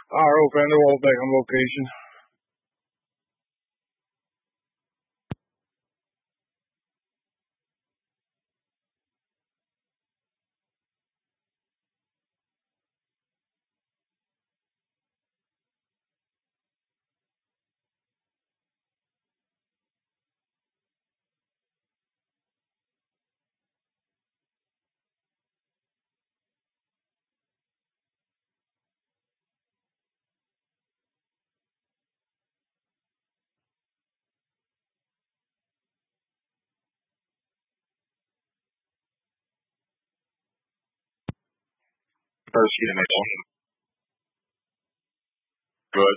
RO Vanderwall back on location. First unit. Good.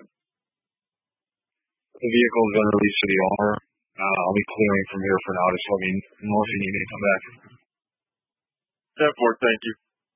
The vehicle has been released to the owner. I'll be clearing from here for now. Just let me know if you need me to come back. 10-4, thank you.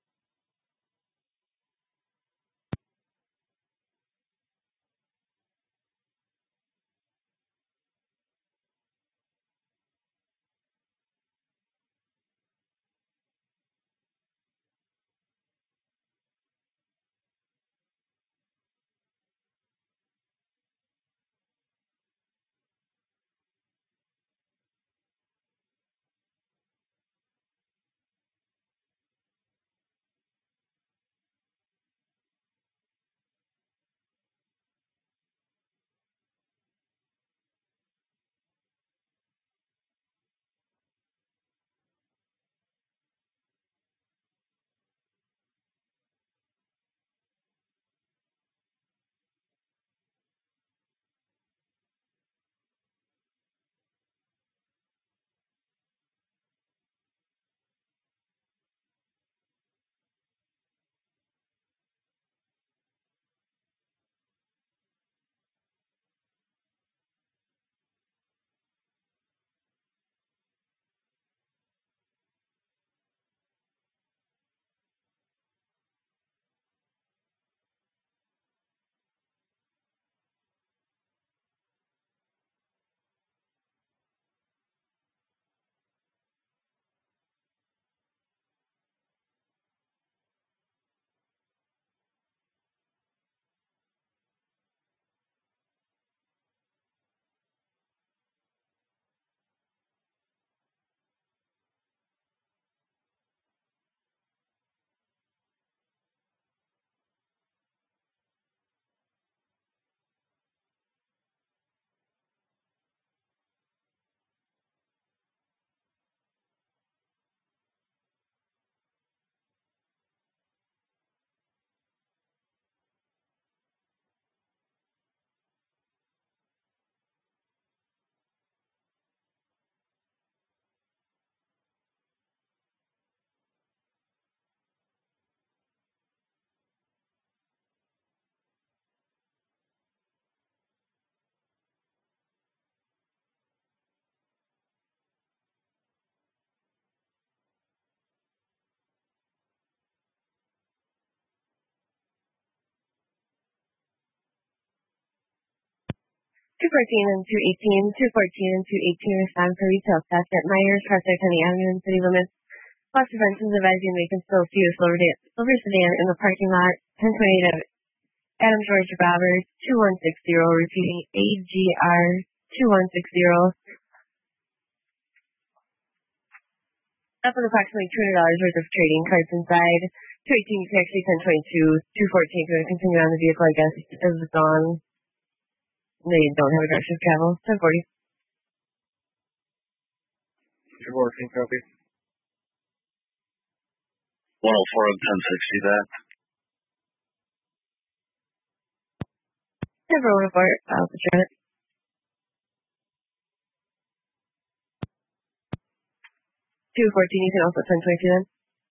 Two fourteen and 218, 214 and 218 respond for retail theft at Myers, Prospect County Avenue and city limits. Loss prevention is advising vacant still see a silver sedan in the parking lot, 1028 of Adam George Roberts, 2160, repeating AGR 2160. Up with approximately $200 worth of trading cards inside. 218, you can actually 1022, 214, going to continue on the vehicle, I guess, as it's on. They don't have a direction of travel. 1040. 214, copy. 104 and 1060 that. Never report. I'll return it. 214, you can also 1022 then.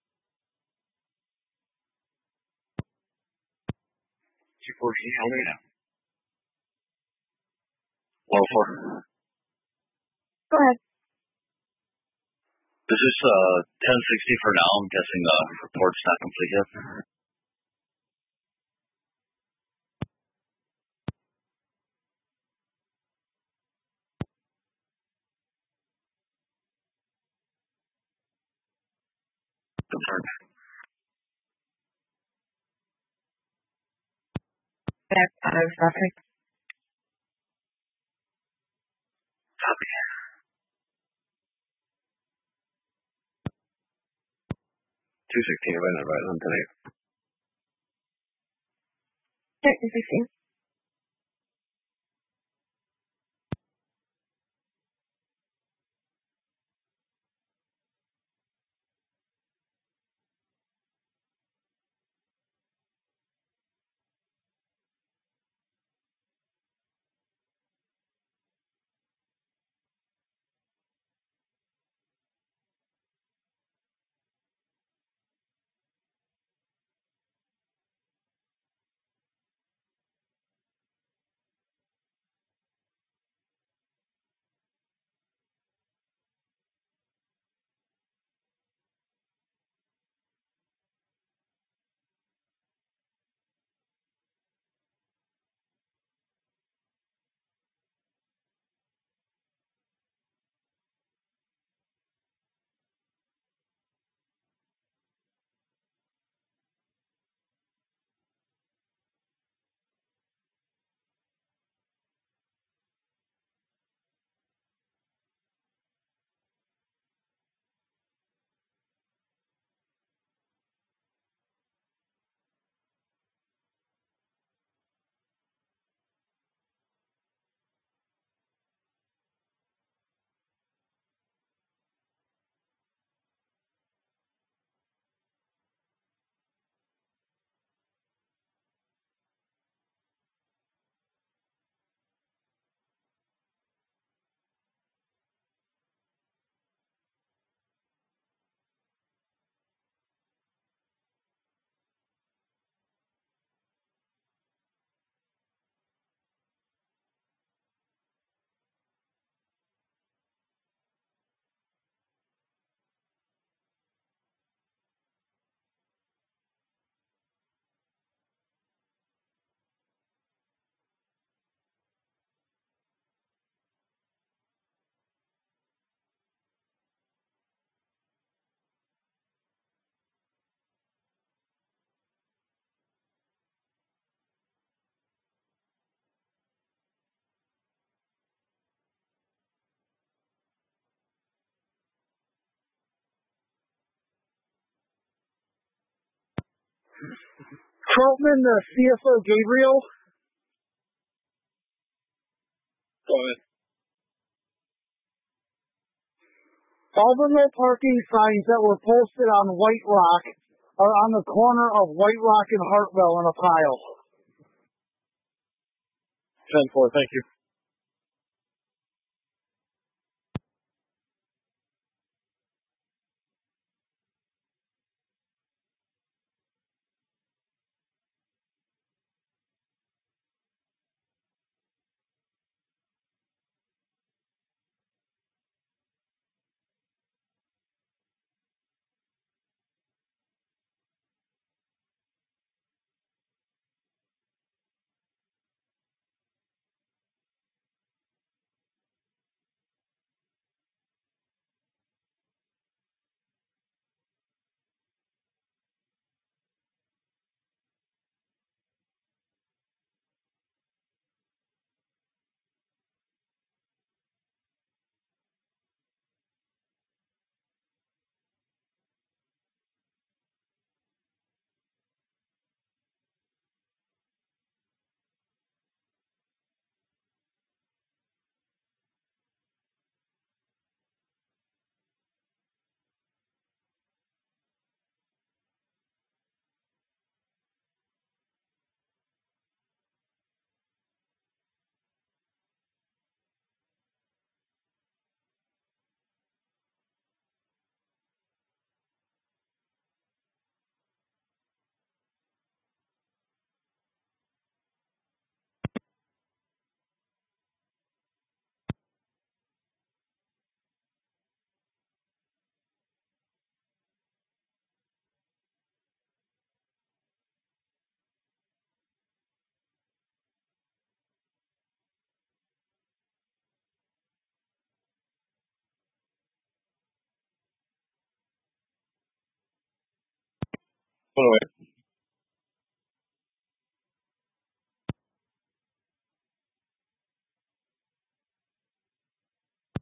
214, how many now? 104. Go ahead. This is 1060 for now. I'm guessing the report's not complete yet. Confirmed. Back out of traffic. Copy. 216, right on right on tonight. 16. Troutman, the CFO Gabriel. Go ahead. All the no parking signs that were posted on White Rock are on the corner of White Rock and Hartwell in a pile. 10-4, thank you. Put away.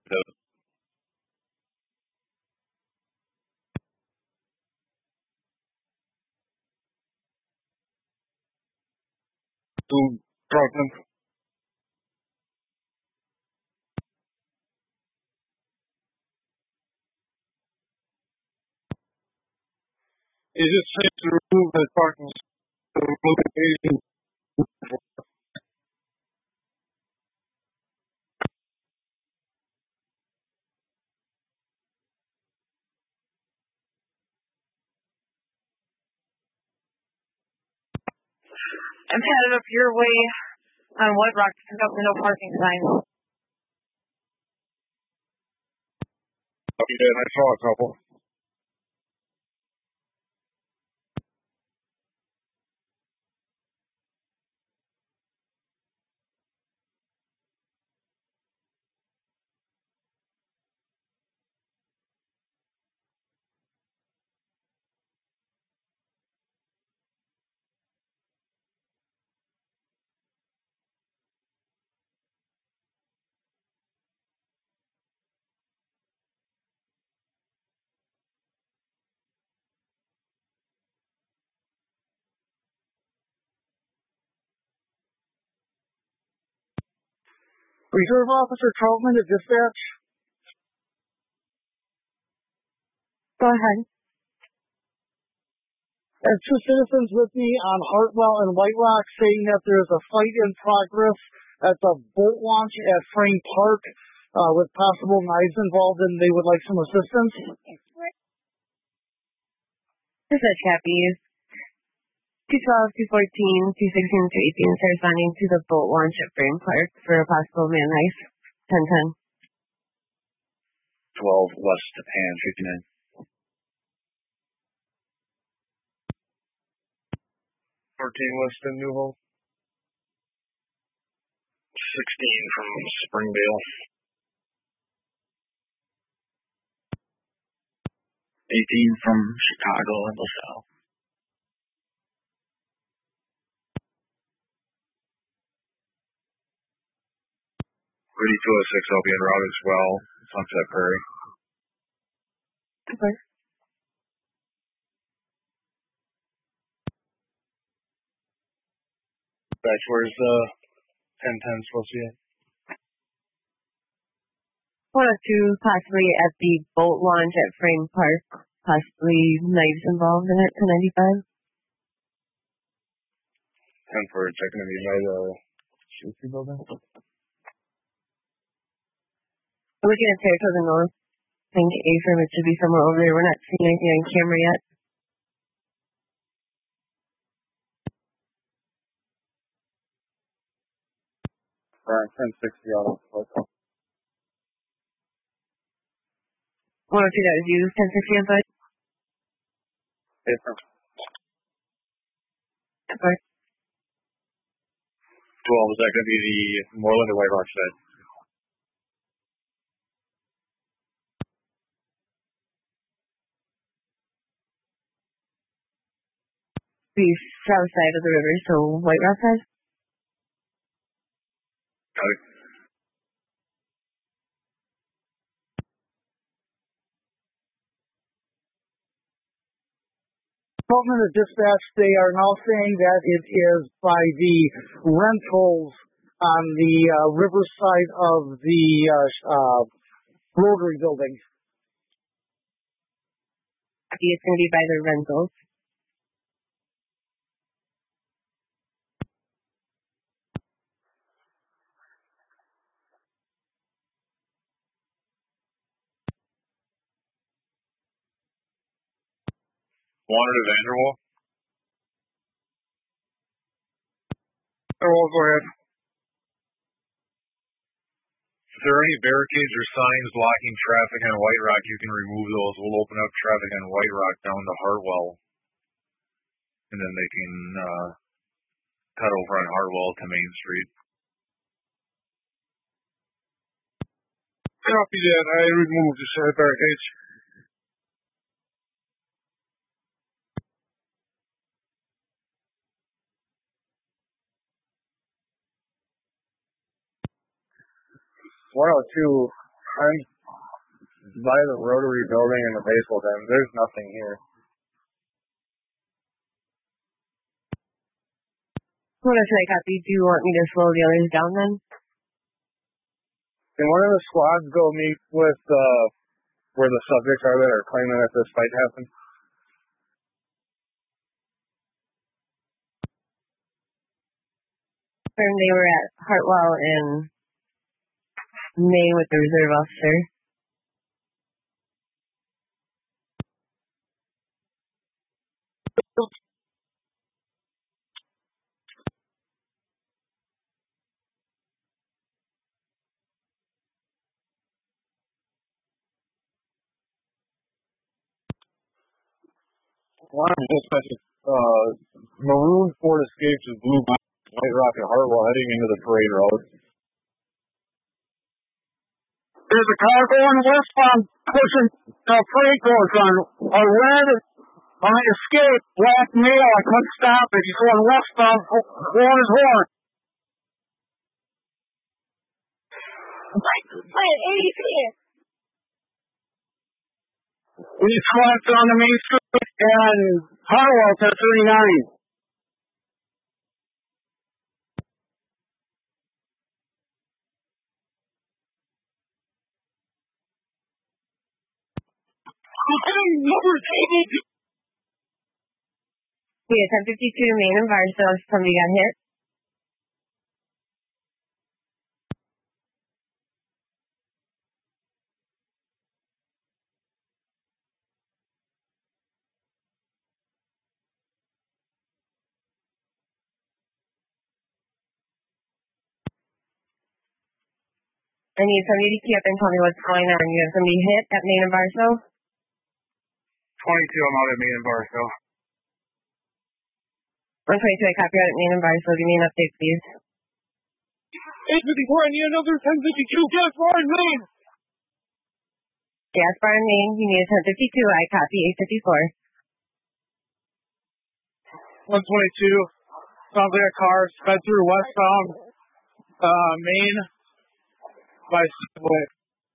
To Brooklyn. Is it safe to remove the parking location? I'm headed up your way on White Rock to pick up the no parking sign. Copy that. I saw a couple. Reserve Officer Troutman to dispatch. Go ahead. I have two citizens with me on Hartwell and White Rock saying that there is a fight in progress at the boat launch at Frame Park with possible knives involved, and they would like some assistance. Dispatch Cappies. 212, 214, 216, 218 are responding to the boat launch at Frame Park for a possible man knife. 1010. 12 West and 59. 14 West and New Hope. 16 from Springdale. 18 from Chicago and LaSalle. 3206 will be en route as well. Sunset Prairie. Okay. That's where's 1010 supposed to be at? 102, possibly at the boat launch at Frame Park. Possibly knives involved in it. 1095. 10 for checking to be by the Schuster building. I'm looking at Saratoga North. I think A firm, it should be somewhere over there. We're not seeing anything on camera yet. Right, 1060 out of the 102, that was you. 1060 on site. paper. Okay. 12, is that going to be the Moreland or White Rock side? The south side of the river, so White Rock side. Got it. Troutman to dispatch, they are now saying that it is by the rentals on the riverside of the Rotary building. It's going to be by the rentals. Wanted to Vanderwall? Vanderwall, go ahead. If there are any barricades or signs blocking traffic on White Rock, you can remove those. We'll open up traffic on White Rock down to Hartwell. And then they can cut over on Hartwell to Main Street. Copy that. I removed the set of barricades. One oh two I'm by the Rotary building and the baseball diamond. There's nothing here. What if I copy? Do you want me to slow the others down then? Can one of the squads go meet with where the subjects are that are claiming that this fight happened? They were at Hartwell in May with the reserve officer. Maroon Ford escapes with blue White Rock and Hartwell heading into the parade road. There's a car going westbound pushing freight cars on a red escape, black male. I couldn't stop it. He's going westbound, blowing his horn. At 80 feet. We swept on the main street and Hartwell to 39. We had 1052 Main and Barstow if somebody got hit. I need somebody to key up and tell me what's going on. You have somebody hit at Main and Barstow? 22, I'm out at Main and Barstow. 122, I copy out at Main and Barstow. Give me an update, please. 854, I need another 1052. Gas bar in Main. Gas bar in Main. You need a 1052. I copy 854. 122. Sounds like a car sped through westbound Main by Subway.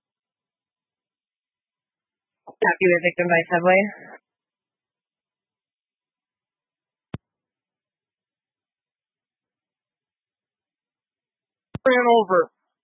Copy with victim by Subway. Ran over.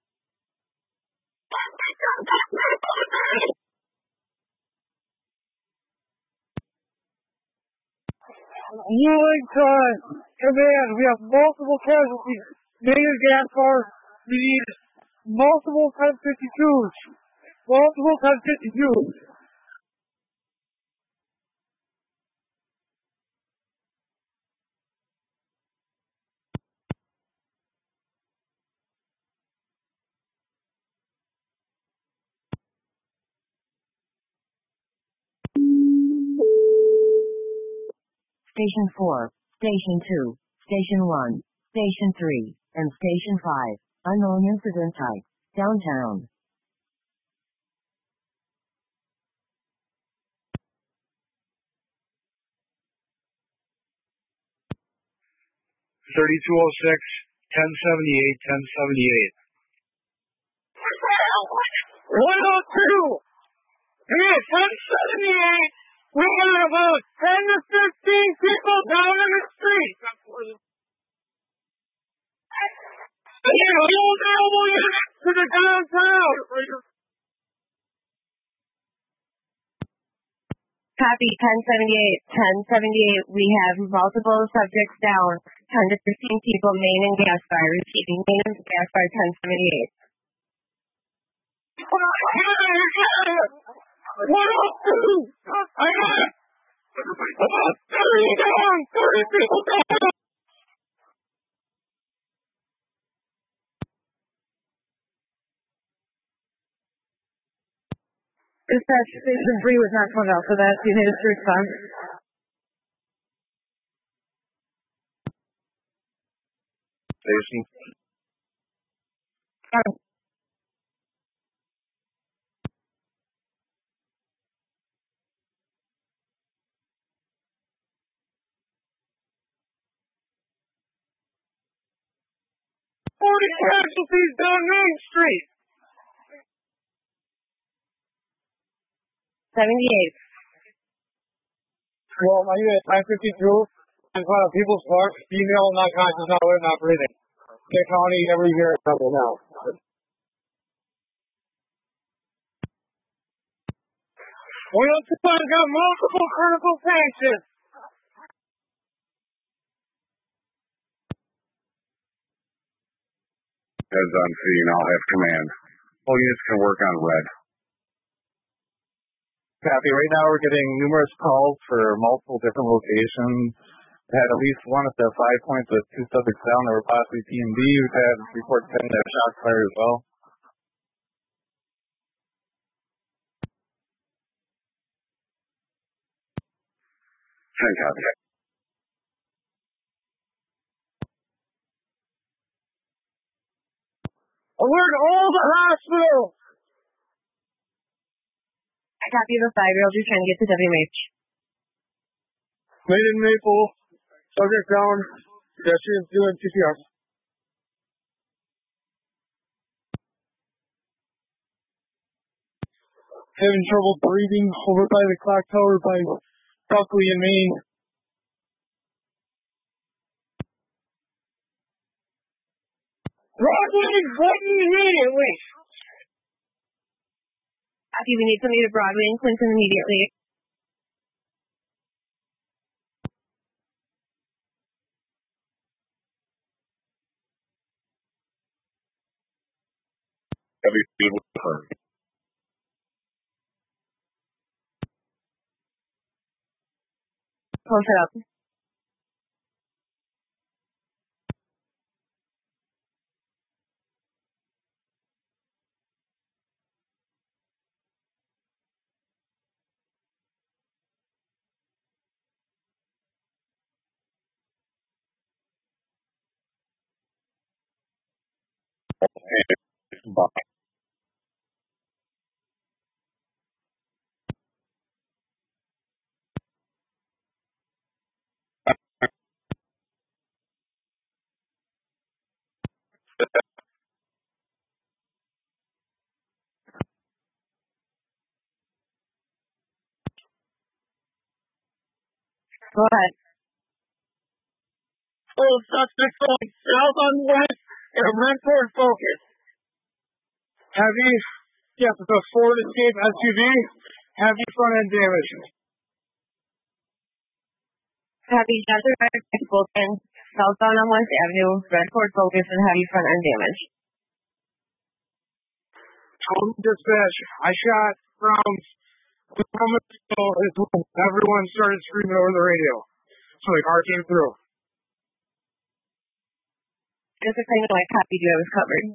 Wellington, command, we have multiple casualties. Main gas bar, we need multiple 1052s. Multiple 1052s. Station 4, Station 2, Station 1, Station 3, and Station 5. Unknown incident type. Downtown. 3206, 1078, 1078. 102! Hey, 1078! We got about 10 to 15 people down in the street! To the downtown! Copy 1078, 1078. We have multiple subjects down. 10 to 15 people, Main and gas bar. Repeating, Main and gas bar 1078. 102! I got it! About 30 down! 30 people down! Dispatch Station 3 was not phoned out for that. You need us to respond. Station. Oh. Casualties down Main Street. 78. Well, my unit 952. I'm calling People's Park. Female, not conscious, not aware, not breathing. Pitt County, every year, double now. We have got multiple critical patients. Heads on scene, I'll have command. All units can work on red. Copy. Right now we're getting numerous calls for multiple different locations. We had at least one at the 5 points with 2 subjects down that were possibly P&D. We've had reports saying that shot fire as well. Send copy. Alert all the hospital! I copy the 5-year-old who's trying to get to WMH. Made in Maple. Subject down. Pedestrians doing CPR. Having trouble breathing over by the clock tower by Buckley and Maine. Broadway button immediately. Copy, we need somebody to Broadway and Clinton immediately. Close it up. Go ahead. All suspects going south on west and Redford focus. Heavy, yes, it's a Ford Escape SUV. Heavy front end damage. Copy, shots are fired by Bolton, southbound on West Avenue, Redford focus and heavy front end damage. Dispatch, I shot rounds. Everyone started screaming over the radio. So the car came through. Just a claim I copied you, I was covered.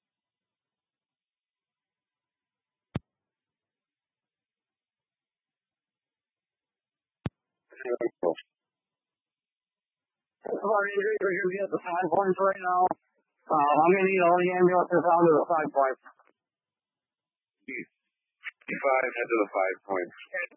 You're at the 5 points right now. I'm going to need all the ambulances down to the 5 points. 5 head to the 5 points.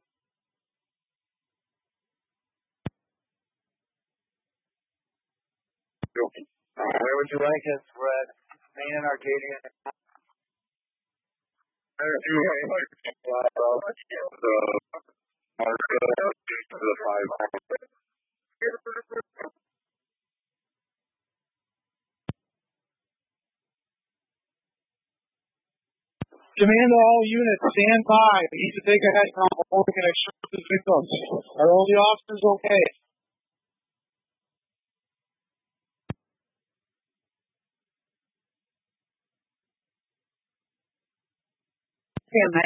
Where would you like us, Red? Main and Arcadia. To the 5 points. Command to all units, stand by. We need to take a head count before we can extract the victims. Are all the officers okay? Stand by.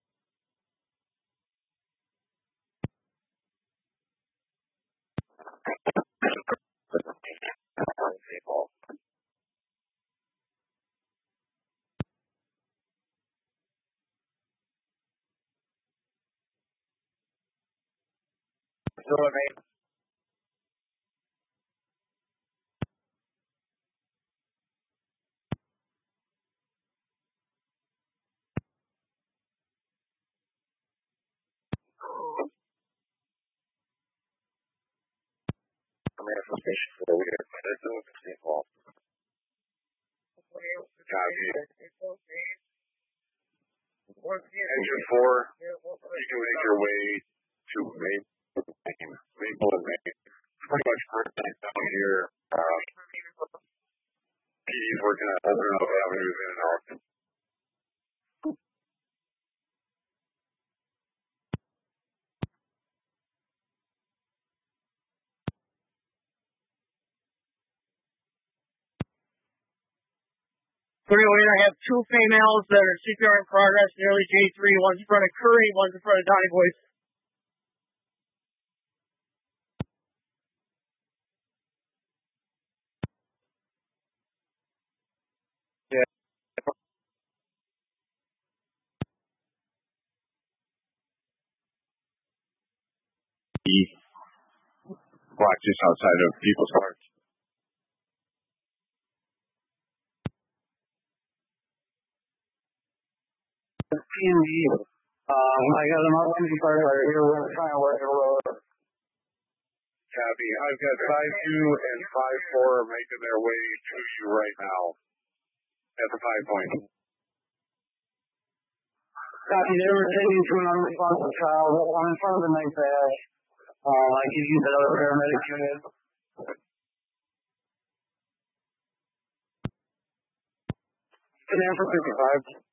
Command from Station 4, we are Clinton, St. Paul. Copy. Engine 4, you can make your way to Maple and Maine. Pretty much first night down here. PD's working at opening up avenues in and out. I have two females that are CPR in progress, nearly J3. One's in front of Curry, one's in front of Donnie Boyce. Block just outside of People's Park. PNG. I got an outline part right here. We're trying to work it over. Copy. I've got 5-2 and 5-4 making their way to you right now at the 5 point. Copy. They were taking to an unresponsive child. One in front of the night bag. I could use another paramedic unit. Stand for 55.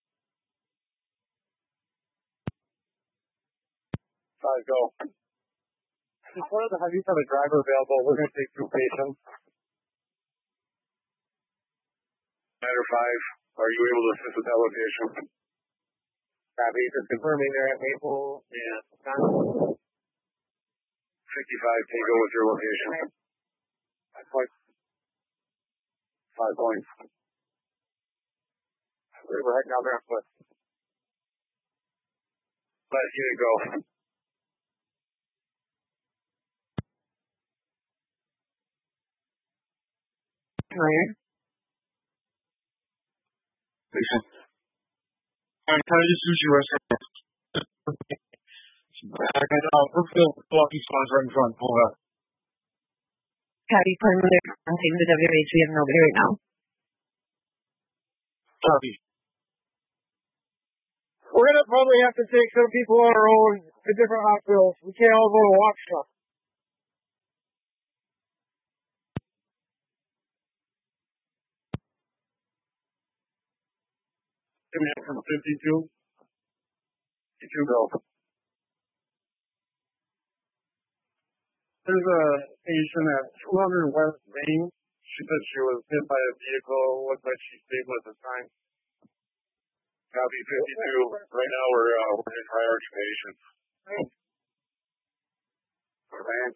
5, go. Just one of the heavies have a driver available. We're going to take 2 patients. Matter 5, are you able to assist with that location? Copy. Just confirming they're at Maple and Wisconsin. 55, can you go with your location? 5 points. 5 points. We're heading out there on foot. Last unit, go. Right. Patient. Can I just use your restaurant? Brookfield Lucky Swans right in front. Pull up. Copy. Perimeter containing the WH. We have nobody right now. Copy. We're going to probably have to take some people on our own to different hospitals. We can't all go to Waukesha. Command from 52. 52, go. There's a patient at 200 West Main. She said she was hit by a vehicle. Looks like she's stable at the time. Copy 52. Right now we're in prioritization. Command.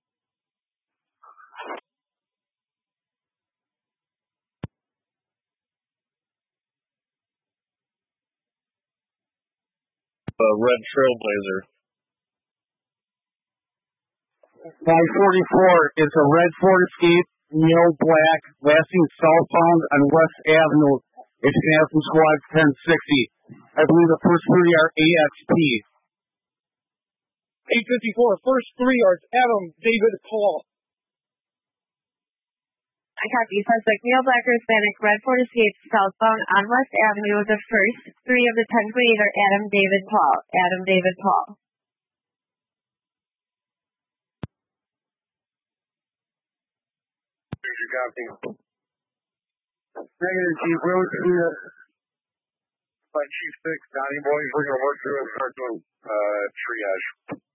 Red Trailblazer. 544 is a red Ford Escape, Neo Black, lasting southbound on West Avenue. It's National Squad 1060. I believe the first 3 are AXP. 854, first 3 are Adam, David, Paul. I copy. Suspect Neo Black or Hispanic, red Ford Escape, southbound on West Avenue. The first 3 of the 1028 are Adam, David, Paul. Adam, David, Paul. Copy. Negative, Chief. Road to By Chief 6, Donnie Boy, we're going to work through and start doing triage.